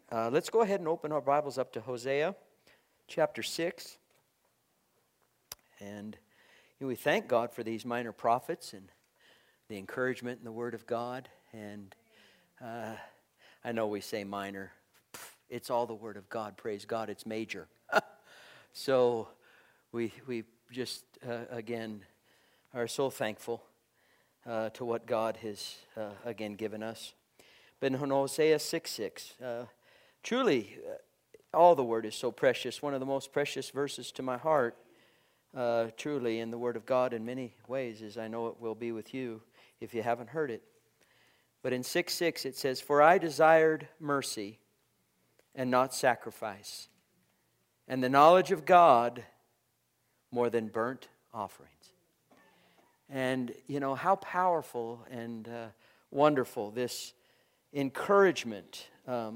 Let's go ahead and open our Bibles up to Hosea chapter 6. And we thank God for these minor prophets and the encouragement in the Word of God. And I know we say minor. It's all the Word of God. Praise God, it's major. So we just, again, are so thankful to what God has, again, given us. But in Hosea 6:6, truly, all the Word is so precious. One of the most precious verses to my heart, truly, in the Word of God in many ways, as I know it will be with you if you haven't heard it. But in 6:6 it says, "For I desired mercy and not sacrifice, and the knowledge of God more than burnt offerings." And, you know, how powerful and wonderful this encouragement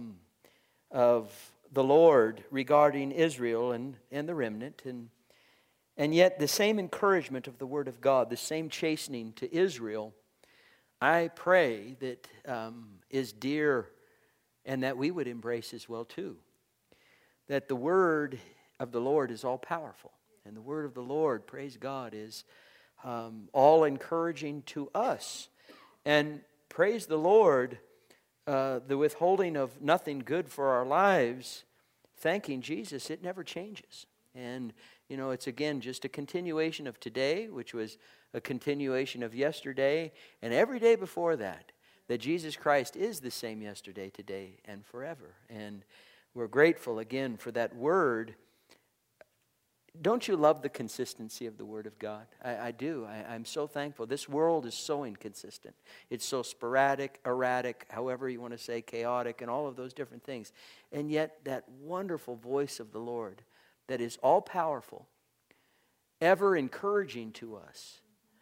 of the Lord regarding Israel and the remnant. And yet the same encouragement of the Word of God, the same chastening to Israel, I pray that is dear and that we would embrace as well too. That the Word of the Lord is all powerful. And the Word of the Lord, praise God, is all encouraging to us. And praise the Lord, the withholding of nothing good for our lives, thanking Jesus, it never changes. And, you know, it's again just a continuation of today, which was a continuation of yesterday, and every day before that, that Jesus Christ is the same yesterday, today, and forever. And we're grateful again for that Word. Don't you love the consistency of the Word of God? I do. I'm so thankful. This world is so inconsistent. It's so sporadic, erratic, however you want to say, chaotic, and all of those different things. And yet that wonderful voice of the Lord that is all-powerful, ever encouraging to us,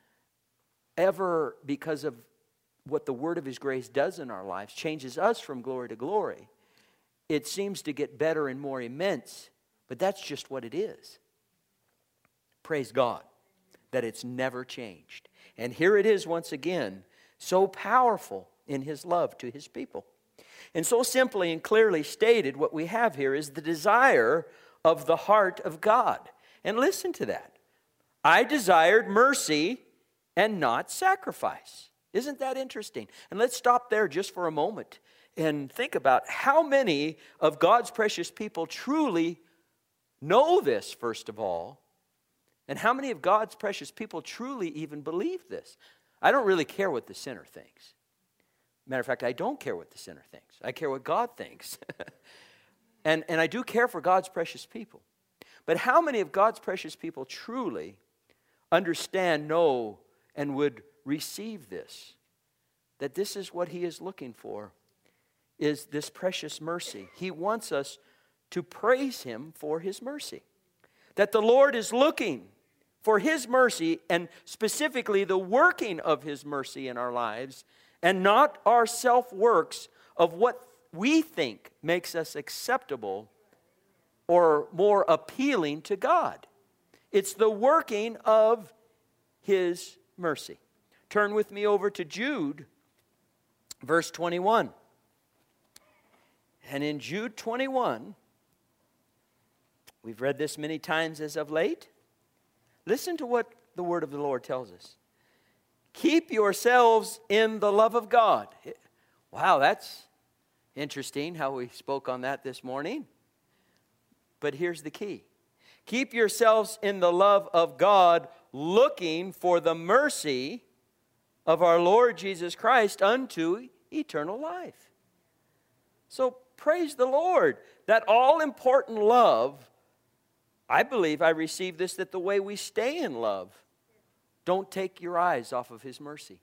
ever, because of what the Word of His grace does in our lives, changes us from glory to glory. It seems to get better and more immense, but that's just what it is. Praise God that it's never changed. And here it is once again, so powerful in His love to His people. And so simply and clearly stated, what we have here is the desire of the heart of God. And listen to that. I desired mercy and not sacrifice. Isn't that interesting? And let's stop there just for a moment and think about how many of God's precious people truly know this, first of all, and how many of God's precious people truly even believe this. I don't really care what the sinner thinks. Matter of fact, I don't care what the sinner thinks. I care what God thinks. and I do care for God's precious people. But how many of God's precious people truly understand, know, and would receive this? That this is what He is looking for, is this precious mercy. He wants us to praise Him for His mercy. That the Lord is looking for His mercy, and specifically the working of His mercy in our lives, and not our self-works of what we think makes us acceptable or more appealing to God. It's the working of His mercy. Turn with me over to Jude, verse 21. And in Jude 21, we've read this many times as of late. Listen to what the Word of the Lord tells us. Keep yourselves in the love of God. Wow, that's interesting how we spoke on that this morning. But here's the key. Keep yourselves in the love of God, looking for the mercy of our Lord Jesus Christ unto eternal life. So praise the Lord. That all-important love, I believe I received this, that the way we stay in love, don't take your eyes off of His mercy.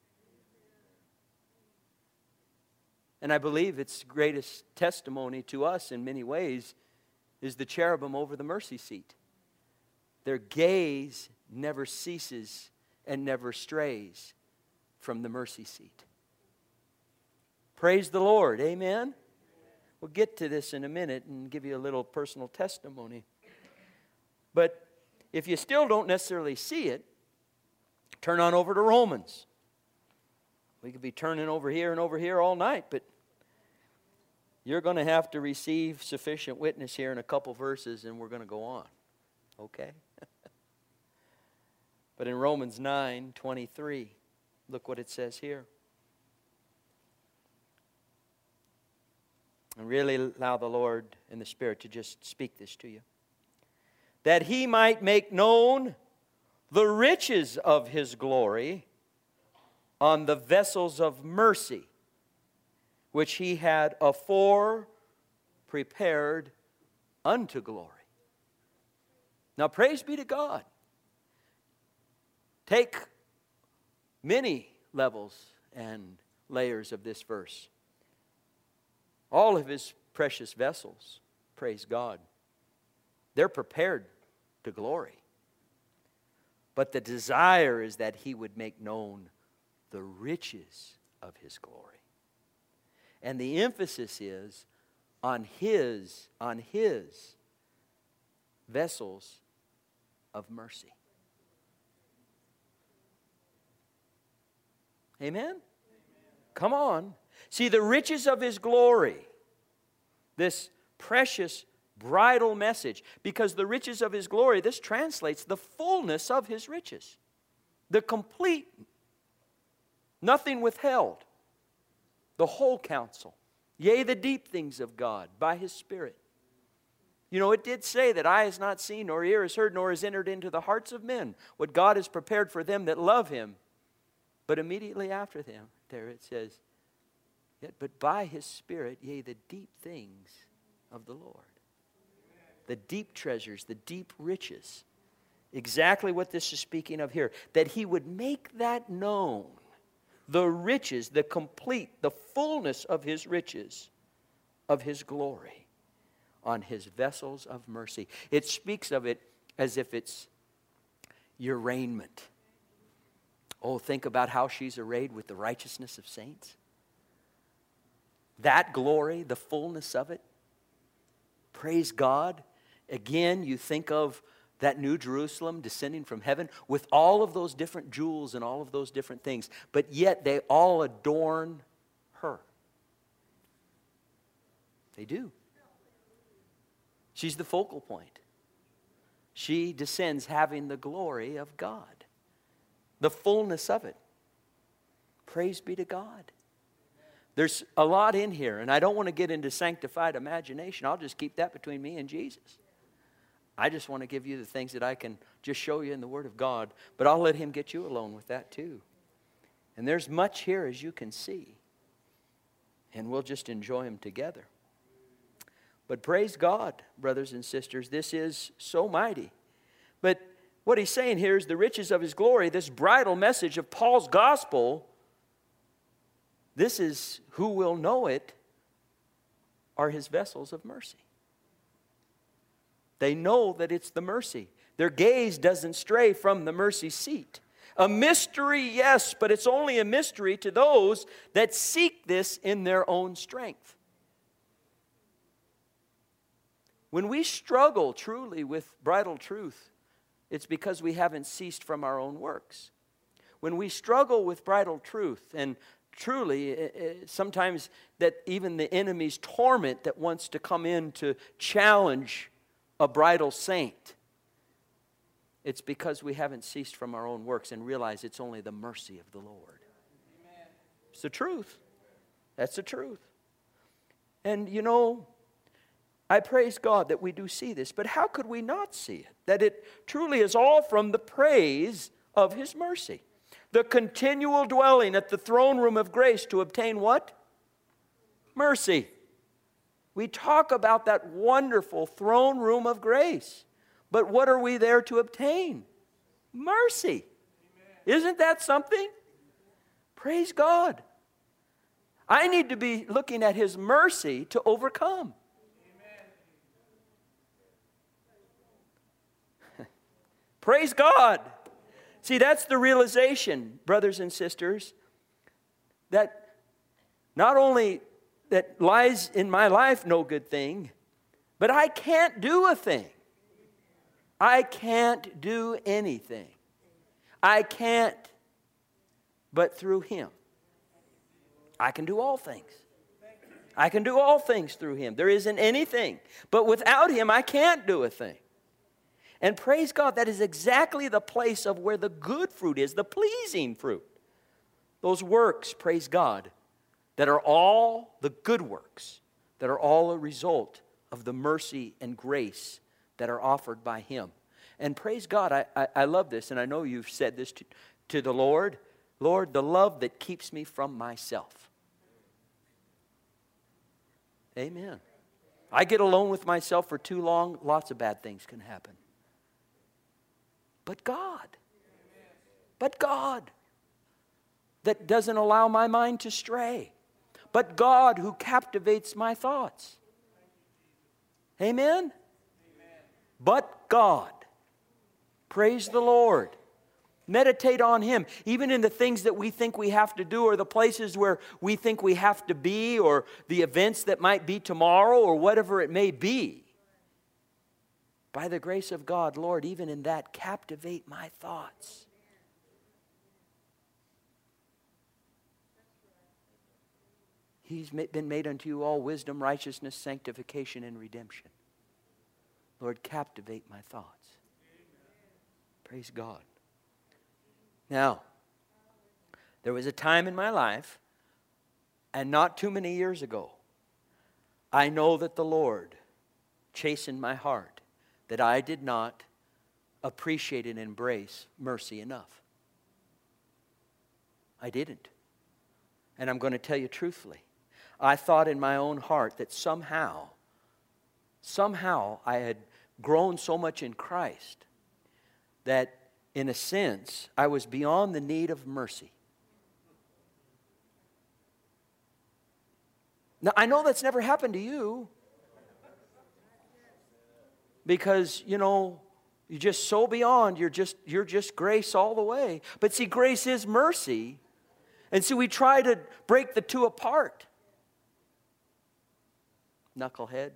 And I believe its greatest testimony to us in many ways is the cherubim over the mercy seat. Their gaze never ceases and never strays from the mercy seat. Praise the Lord. Amen. We'll get to this in a minute and give you a little personal testimony. But if you still don't necessarily see it, turn on over to Romans. We could be turning over here and over here all night, but you're going to have to receive sufficient witness here in a couple verses, and we're going to go on. Okay? But in Romans 9:23, look what it says here. And really allow the Lord and the Spirit to just speak this to you. That He might make known the riches of His glory on the vessels of mercy, which He had afore prepared unto glory. Now praise be to God. Take many levels and layers of this verse. All of His precious vessels, praise God, they're prepared to glory. But the desire is that He would make known the riches of His glory. And the emphasis is on His vessels of mercy. Amen? Come on. See, the riches of His glory, this precious bridal message, because the riches of His glory, this translates the fullness of His riches, the complete, nothing withheld, the whole counsel, yea, the deep things of God by His Spirit. You know, it did say that eye has not seen, nor ear has heard, nor has entered into the hearts of men what God has prepared for them that love Him. But immediately after them, there it says, yet but by His Spirit, yea, the deep things of the Lord. The deep treasures, the deep riches. Exactly what this is speaking of here. That He would make that known. The riches, the complete, the fullness of His riches, of His glory, on His vessels of mercy. It speaks of it as if it's your raiment. Oh, think about how she's arrayed with the righteousness of saints. That glory, the fullness of it. Praise God. Again, you think of that new Jerusalem descending from heaven with all of those different jewels and all of those different things. But yet they all adorn her. They do. She's the focal point. She descends having the glory of God. The fullness of it. Praise be to God. There's a lot in here, and I don't want to get into sanctified imagination. I'll just keep that between me and Jesus. I just want to give you the things that I can just show you in the Word of God, but I'll let Him get you alone with that too. And there's much here, as you can see, and we'll just enjoy Him together. But praise God, brothers and sisters, this is so mighty. But what he's saying here is the riches of His glory, this bridal message of Paul's gospel. This is who will know it are His vessels of mercy. They know that it's the mercy. Their gaze doesn't stray from the mercy seat. A mystery, yes, but it's only a mystery to those that seek this in their own strength. When we struggle truly with bridal truth, it's because we haven't ceased from our own works. When we struggle with bridal truth, and truly, sometimes that even the enemy's torment that wants to come in to challenge a bridal saint, it's because we haven't ceased from our own works and realize it's only the mercy of the Lord. Amen. It's the truth. That's the truth. And you know, I praise God that we do see this, but how could we not see it? That it truly is all from the praise of His mercy. The continual dwelling at the throne room of grace to obtain what? Mercy. We talk about that wonderful throne room of grace. But what are we there to obtain? Mercy. Amen. Isn't that something? Praise God. I need to be looking at His mercy to overcome. Praise God. See, that's the realization, brothers and sisters, that not only that lies in my life no good thing, but I can't do a thing. I can't do anything. I can't, but through Him. I can do all things. I can do all things through Him. There isn't anything. But without Him, I can't do a thing. And praise God, that is exactly the place of where the good fruit is, the pleasing fruit. Those works, praise God, that are all the good works, that are all a result of the mercy and grace that are offered by Him. And praise God, I love this, and I know you've said this to the Lord. Lord, the love that keeps me from myself. Amen. I get alone with myself for too long, lots of bad things can happen. But God, that doesn't allow my mind to stray. But God who captivates my thoughts. Amen? But God. Praise the Lord. Meditate on Him. Even in the things that we think we have to do, or the places where we think we have to be, or the events that might be tomorrow, or whatever it may be. By the grace of God, Lord, even in that, captivate my thoughts. He's been made unto you all wisdom, righteousness, sanctification, and redemption. Lord, captivate my thoughts. Praise God. Now, there was a time in my life, and not too many years ago, I know that the Lord chastened my heart, that I did not appreciate and embrace mercy enough. I didn't. And I'm going to tell you truthfully. I thought in my own heart that somehow I had grown so much in Christ that, in a sense, I was beyond the need of mercy. Now, I know that's never happened to you. Because, you're just so beyond, you're just grace all the way. But see, grace is mercy. And so we try to break the two apart. Knucklehead.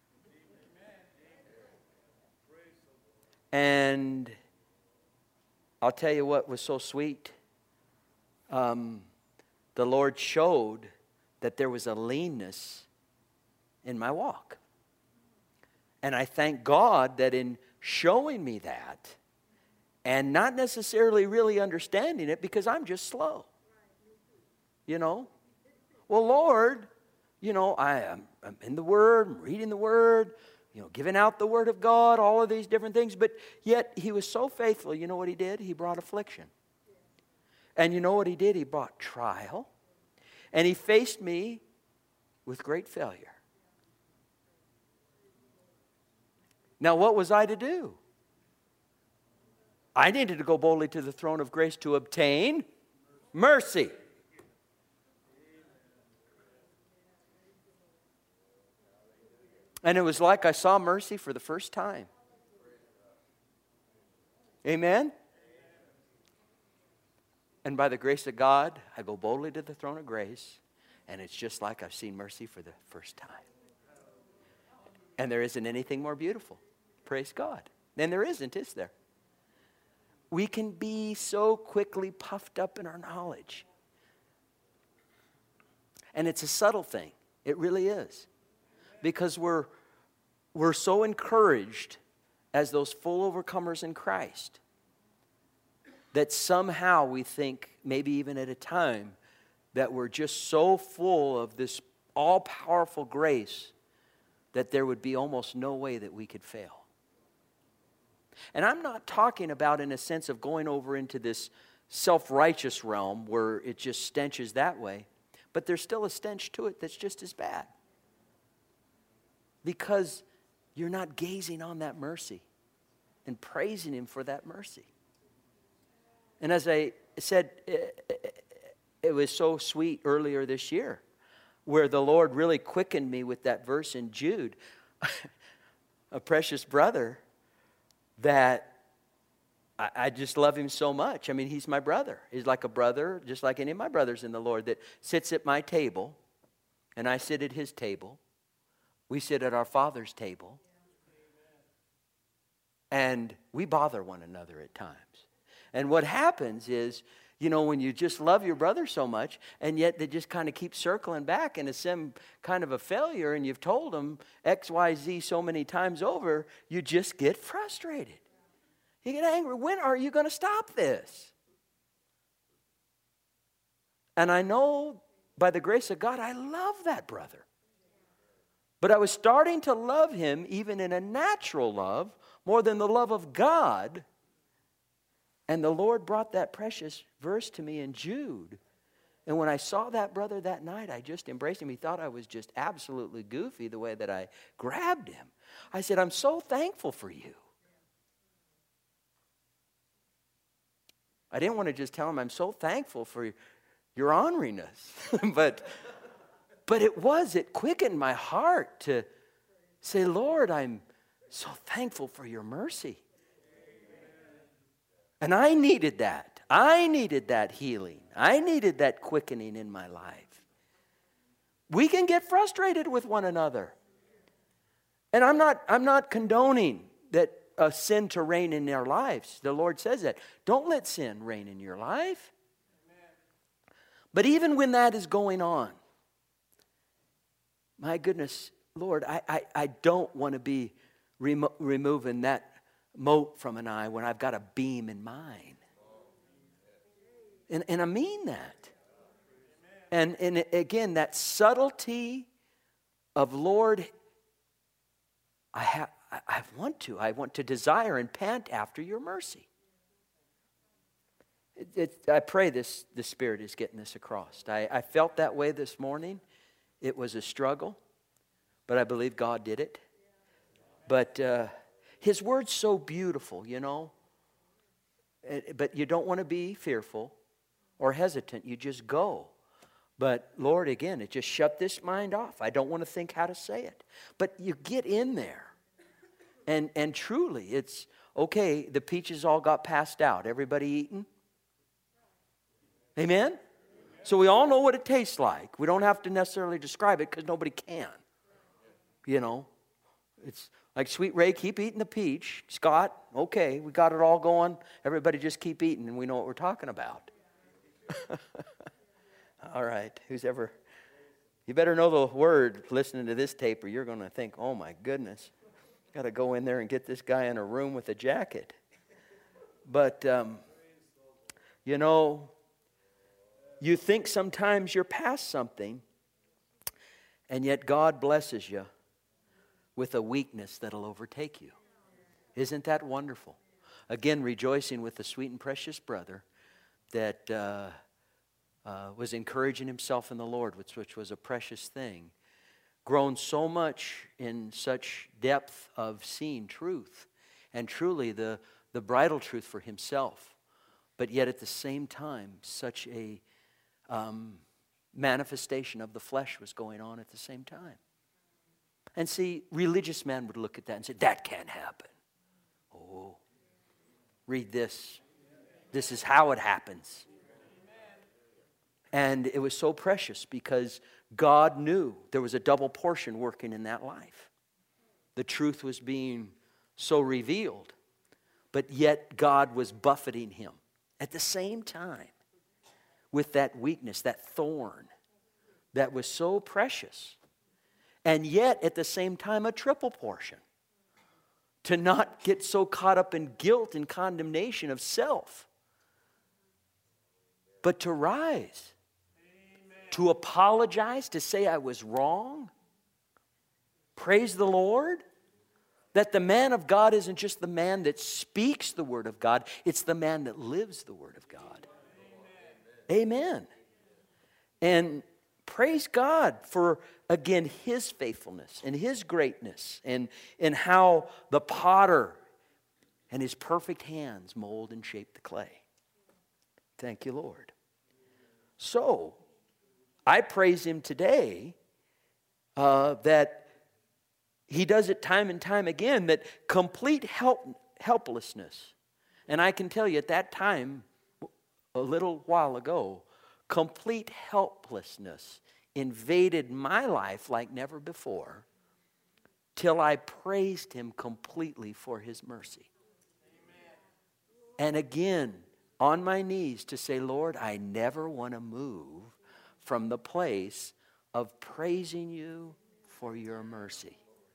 And I'll tell you what was so sweet. The Lord showed that there was a leanness in my walk. And I thank God that in showing me that, and not necessarily really understanding it, because I'm just slow. Well, Lord, I'm in the Word, I'm reading the Word, giving out the Word of God, all of these different things. But yet He was so faithful. You know what He did? He brought affliction. And you know what He did? He brought trial. And He faced me with great failure. Now, what was I to do? I needed to go boldly to the throne of grace to obtain mercy. And it was like I saw mercy for the first time. Amen? And by the grace of God, I go boldly to the throne of grace, and it's just like I've seen mercy for the first time. And there isn't anything more beautiful. Praise God. And there isn't, is there? We can be so quickly puffed up in our knowledge. And it's a subtle thing. It really is. Because we're so encouraged as those full overcomers in Christ that somehow we think, maybe even at a time, that we're just so full of this all-powerful grace that there would be almost no way that we could fail. And I'm not talking about in a sense of going over into this self-righteous realm where it just stenches that way, but there's still a stench to it that's just as bad. Because you're not gazing on that mercy and praising Him for that mercy. And as I said, it was so sweet earlier this year where the Lord really quickened me with that verse in Jude. A precious brother that I just love him so much. I mean, he's my brother. He's like a brother, just like any of my brothers in the Lord, that sits at my table and I sit at his table. We sit at our Father's table. And we bother one another at times. And what happens is, when you just love your brother so much, and yet they just kind of keep circling back, and it's some kind of a failure, and you've told them X, Y, Z so many times over, you just get frustrated. You get angry. When are you going to stop this? And I know by the grace of God, I love that brother. But I was starting to love him, even in a natural love, more than the love of God. And the Lord brought that precious verse to me in Jude. And when I saw that brother that night, I just embraced him. He thought I was just absolutely goofy the way that I grabbed him. I said, I'm so thankful for you. I didn't want to just tell him, I'm so thankful for your orneriness. but it quickened my heart to say, Lord, I'm so thankful for your mercy. And I needed that. I needed that healing. I needed that quickening in my life. We can get frustrated with one another. And I'm not condoning that a sin to reign in our lives. The Lord says that. Don't let sin reign in your life. But even when that is going on, my goodness, Lord, I don't want to be removing that mote from an eye when I've got a beam in mine. And I mean that. And again, that subtlety of, Lord, I want to desire and pant after your mercy. I pray the Spirit is getting this across. I felt that way this morning. It was a struggle, but I believe God did it. But His word's so beautiful, But you don't want to be fearful or hesitant. You just go. But Lord, again, it just shut this mind off. I don't want to think how to say it. But you get in there. And truly, it's okay, the peaches all got passed out. Everybody eating? Amen? So we all know what it tastes like. We don't have to necessarily describe it because nobody can. It's like, Sweet Ray, keep eating the peach. Scott, okay, we got it all going. Everybody just keep eating and we know what we're talking about. All right, you better know the word listening to this tape or you're going to think, oh my goodness, got to go in there and get this guy in a room with a jacket. But, you think sometimes you're past something, and yet God blesses you with a weakness that'll overtake you. Isn't that wonderful? Again, rejoicing with the sweet and precious brother that was encouraging himself in the Lord, which was a precious thing. Grown so much in such depth of seeing truth, and truly the bridal truth for himself, but yet at the same time, such a manifestation of the flesh was going on at the same time. And see, religious man would look at that and say, that can't happen. Oh, read this. This is how it happens. And it was so precious because God knew there was a double portion working in that life. The truth was being so revealed, but yet God was buffeting him at the same time with that weakness, that thorn that was so precious. And yet, at the same time, a triple portion. To not get so caught up in guilt and condemnation of self, but to rise, to apologize, to say I was wrong. Praise the Lord. That the man of God isn't just the man that speaks the word of God, it's the man that lives the word of God. Amen. And praise God for, again, His faithfulness and His greatness and how the potter and His perfect hands mold and shape the clay. Thank you, Lord. So, I praise Him today that He does it time and time again, that complete helplessness. And I can tell you at that time, a little while ago, complete helplessness invaded my life like never before, till I praised Him completely for His mercy. Amen. And again, on my knees to say, Lord, I never want to move from the place of praising you for your mercy.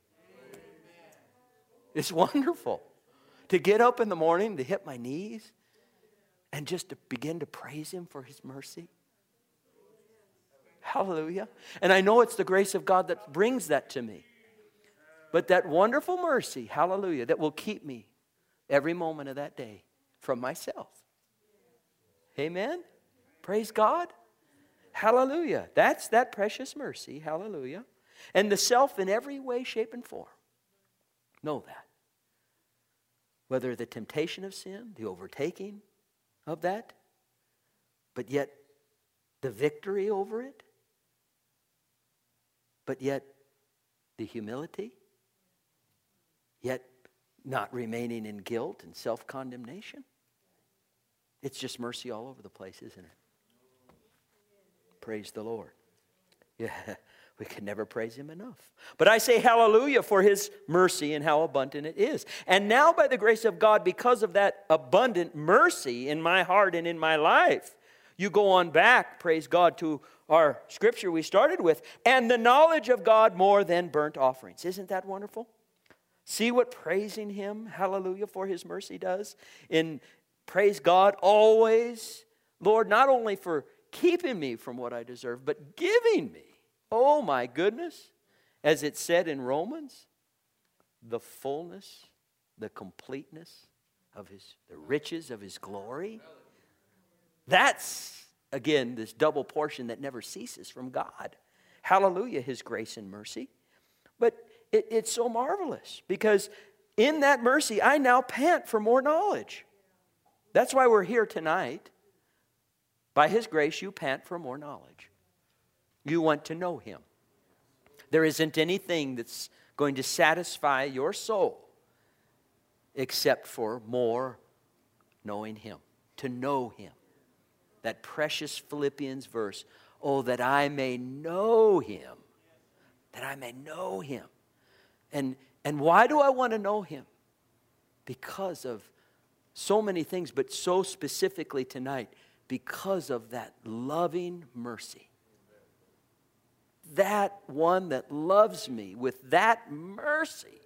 It's wonderful to get up in the morning, to hit my knees, and just to begin to praise him for his mercy. Hallelujah. And I know it's the grace of God that brings that to me. But that wonderful mercy, hallelujah, that will keep me every moment of that day from myself. Amen. Praise God. Hallelujah. That's that precious mercy. Hallelujah. And the self in every way, shape, and form. Know that. Whether the temptation of sin, the overtaking of that, but yet the victory over it, but yet the humility, yet not remaining in guilt and self-condemnation. It's just mercy all over the place, isn't it? Praise the Lord. Yeah, we can never praise him enough. But I say hallelujah for his mercy and how abundant it is. And now by the grace of God, because of that abundant mercy in my heart and in my life, you go on back, praise God, to our scripture we started with, and the knowledge of God more than burnt offerings. Isn't that wonderful? See what praising him, hallelujah, for his mercy does? In praise God always, Lord, not only for keeping me from what I deserve, but giving me, oh my goodness, as it said in Romans, the fullness, the completeness of the riches of his glory. That's, again, this double portion that never ceases from God. Hallelujah, his grace and mercy. But it's so marvelous because in that mercy, I now pant for more knowledge. That's why we're here tonight. By his grace, you pant for more knowledge. You want to know him. There isn't anything that's going to satisfy your soul except for more knowing him, to know him. That precious Philippians verse, oh, that I may know him, that I may know him. And why do I want to know him? Because of so many things, but so specifically tonight, because of that loving mercy. That one that loves me with that mercy.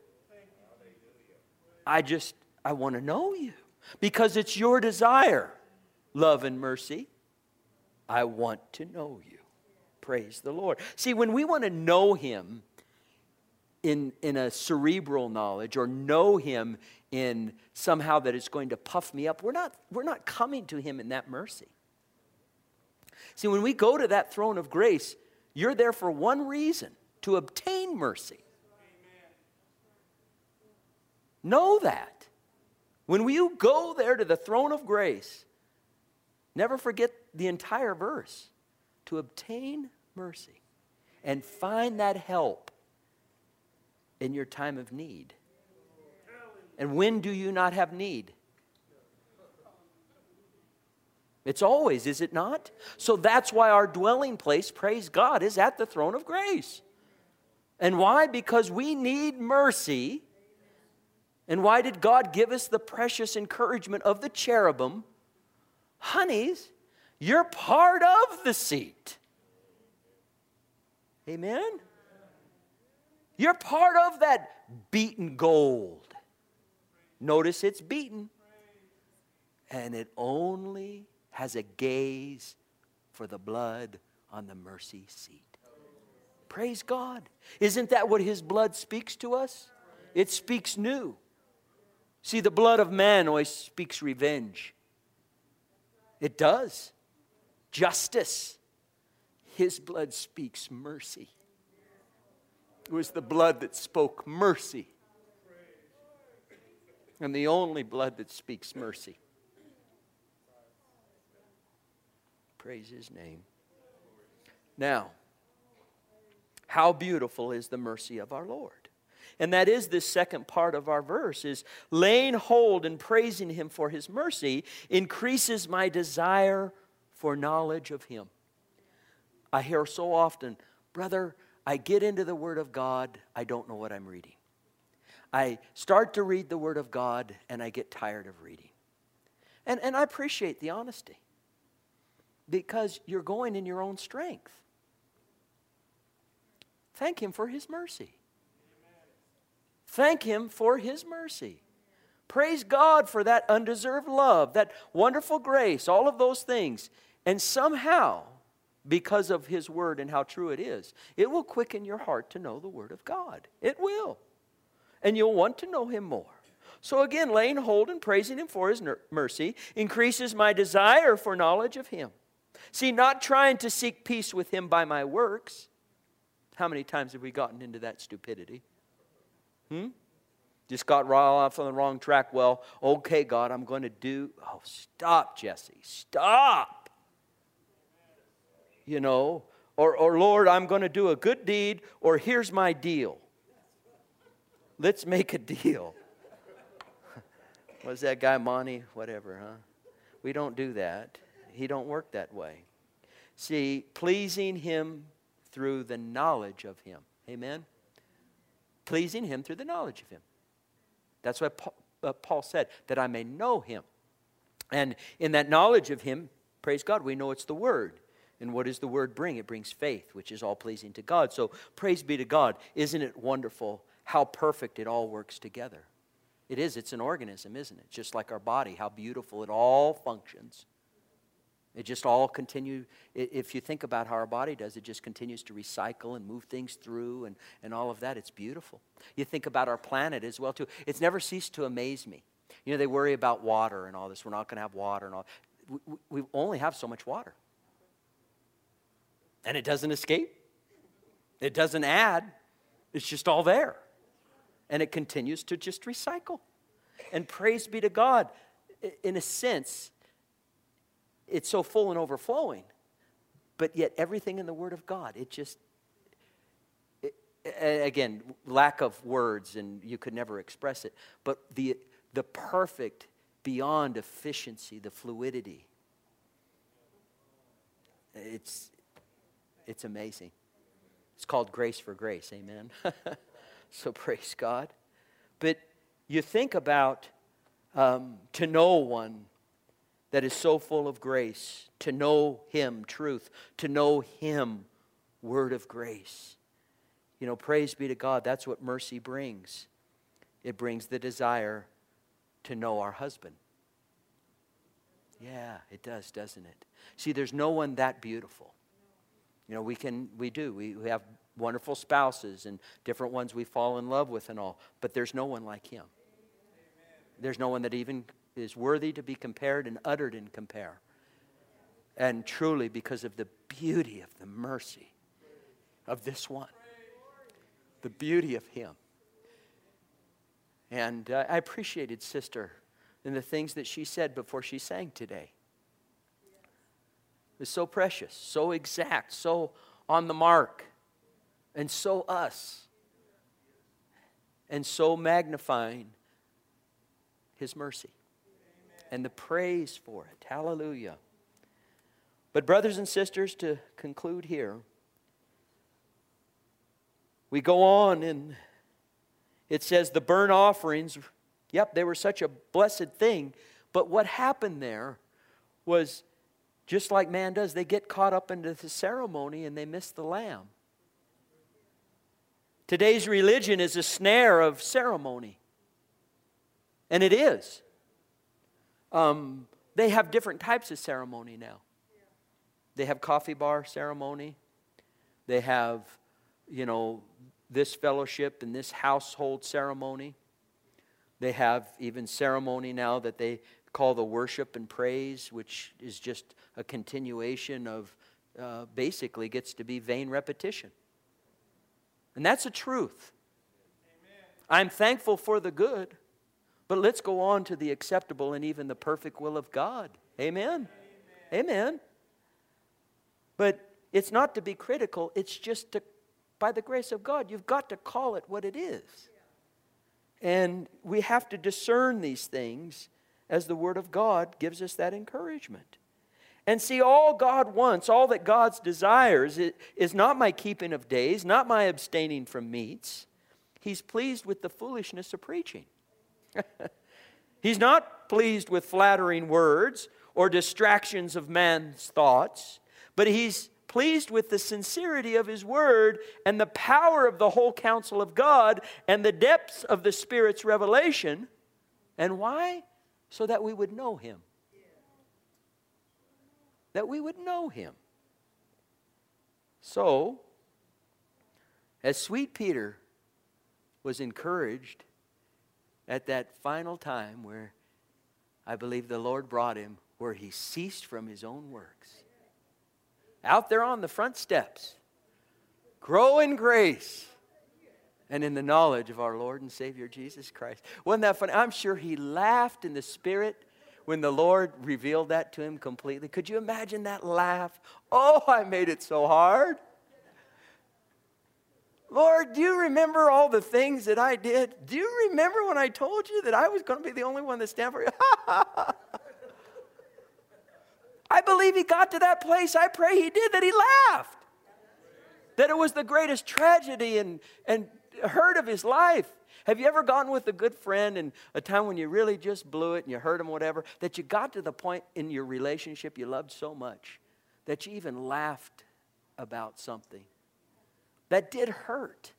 I want to know you. Because it's your desire, love and mercy. I want to know you. Praise the Lord. See, when we want to know him in a cerebral knowledge or know him in somehow that it's going to puff me up, we're not coming to him in that mercy. See, when we go to that throne of grace, you're there for one reason, to obtain mercy. Know that. When you go there to the throne of grace, never forget the entire verse, to obtain mercy and find that help in your time of need. And when do you not have need? It's always, is it not? So that's why our dwelling place, praise God, is at the throne of grace. And why? Because we need mercy. And why did God give us the precious encouragement of the cherubim? Honeys, you're part of the seat. Amen? You're part of that beaten gold. Notice it's beaten. And it only has a gaze for the blood on the mercy seat. Praise God. Isn't that what his blood speaks to us? It speaks new. See, the blood of man always speaks revenge. It does. Justice. His blood speaks mercy. It was the blood that spoke mercy. And the only blood that speaks mercy. Praise his name. Now, how beautiful is the mercy of our Lord. And that is this second part of our verse, is laying hold and praising him for his mercy increases my desire for knowledge of him. I hear so often, brother, I get into the Word of God, I don't know what I'm reading. I start to read the Word of God and I get tired of reading. And I appreciate the honesty, because you're going in your own strength. Thank Him for His mercy. Thank Him for His mercy. Praise God for that undeserved love, that wonderful grace, all of those things. And somehow, because of His Word and how true it is, it will quicken your heart to know the Word of God. It will. And you'll want to know Him more. So again, laying hold and praising Him for His mercy increases my desire for knowledge of Him. See, not trying to seek peace with Him by my works. How many times have we gotten into that stupidity? Just got right off on the wrong track. Well, okay, God, I'm going to do... Oh, stop, Jesse. Stop. You know, or Lord, I'm going to do a good deed, or here's my deal. Let's make a deal. Was that guy Monty? Whatever, huh? We don't do that. He don't work that way. See, pleasing Him through the knowledge of Him. Amen? Pleasing Him through the knowledge of Him. That's what Paul said, that I may know Him. And in that knowledge of Him, praise God, we know it's the Word. And what does the Word bring? It brings faith, which is all pleasing to God. So praise be to God. Isn't it wonderful how perfect it all works together? It is. It's an organism, isn't it? Just like our body, how beautiful it all functions. It just all continues. If you think about how our body does, it just continues to recycle and move things through and all of that. It's beautiful. You think about our planet as well, too. It's never ceased to amaze me. You know, they worry about water and all this. We're not going to have water and all. We only have so much water. And it doesn't escape. It doesn't add. It's just all there. And it continues to just recycle. And praise be to God, in a sense, it's so full and overflowing. But yet everything in the Word of God, again, lack of words, and you could never express it. But the perfect, beyond efficiency, the fluidity, it's amazing. It's called grace for grace, amen? So praise God. But you think about to know one that is so full of grace, to know Him, truth, to know Him, word of grace. You know, praise be to God, that's what mercy brings. It brings the desire to know our husband. Yeah, it does, doesn't it? See, there's no one that beautiful. You know, we have wonderful spouses and different ones we fall in love with and all, but there's no one like Him. There's no one that even is worthy to be compared and uttered and compare. And truly, because of the beauty of the mercy of this one, the beauty of Him. And I appreciated Sister and the things that she said before she sang today. It was so precious, so exact, so on the mark, and so us, and so magnifying His mercy and the praise for it. Hallelujah. But brothers and sisters, to conclude here, we go on and it says the burnt offerings, yep, they were such a blessed thing, but what happened there was just like man does, they get caught up into the ceremony and they miss the lamb. Today's religion is a snare of ceremony. And it is. They have different types of ceremony now. They have coffee bar ceremony. They have, you know, this fellowship and this household ceremony. They have even ceremony now that they call the worship and praise, which is just a continuation of, basically gets to be vain repetition. And that's a truth. Amen. I'm thankful for the good, but let's go on to the acceptable and even the perfect will of God. Amen. Amen. Amen. But it's not to be critical, it's just to, by the grace of God, you've got to call it what it is. And we have to discern these things as the Word of God gives us that encouragement. And see, all God wants, all that God desires is not my keeping of days, not my abstaining from meats. He's pleased with the foolishness of preaching. He's not pleased with flattering words or distractions of man's thoughts, but He's pleased with the sincerity of His Word and the power of the whole counsel of God and the depths of the Spirit's revelation. And why? So that we would know Him. That we would know Him. So, as sweet Peter was encouraged at that final time where I believe the Lord brought him, where he ceased from his own works, out there on the front steps, grow in grace and in the knowledge of our Lord and Savior Jesus Christ. Wasn't that funny? I'm sure he laughed in the Spirit when the Lord revealed that to him completely. Could you imagine that laugh? Oh, I made it so hard. Lord, do you remember all the things that I did? Do you remember when I told you that I was going to be the only one that stand for you? I believe he got to that place. I pray he did, that he laughed. That it was the greatest tragedy and hurt of his life. Have you ever gone with a good friend in a time when you really just blew it and you hurt him, whatever, that you got to the point in your relationship you loved so much that you even laughed about something that did hurt?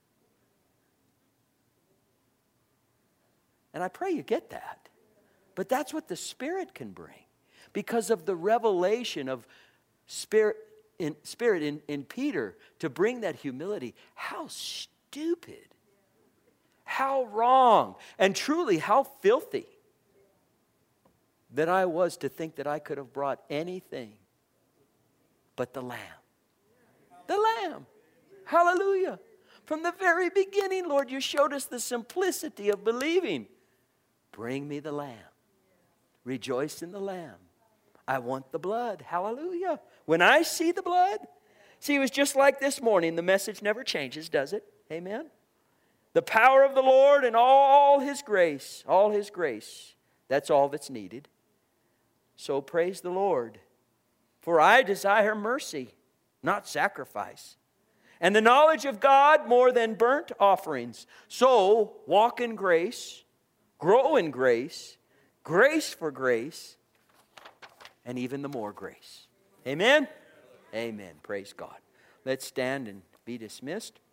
And I pray you get that. But that's what the Spirit can bring, because of the revelation of Spirit in Peter to bring that humility. How stupid, how wrong, and truly how filthy that I was to think that I could have brought anything but the Lamb. The Lamb. Hallelujah. From the very beginning, Lord, you showed us the simplicity of believing. Bring me the Lamb. Rejoice in the Lamb. I want the blood. Hallelujah. When I see the blood, see, it was just like this morning. The message never changes, does it? Amen. The power of the Lord and all His grace. All His grace. That's all that's needed. So praise the Lord. For I desire mercy, not sacrifice, and the knowledge of God more than burnt offerings. So walk in grace, grow in grace, grace for grace, and even the more grace. Amen? Amen. Praise God. Let's stand and be dismissed.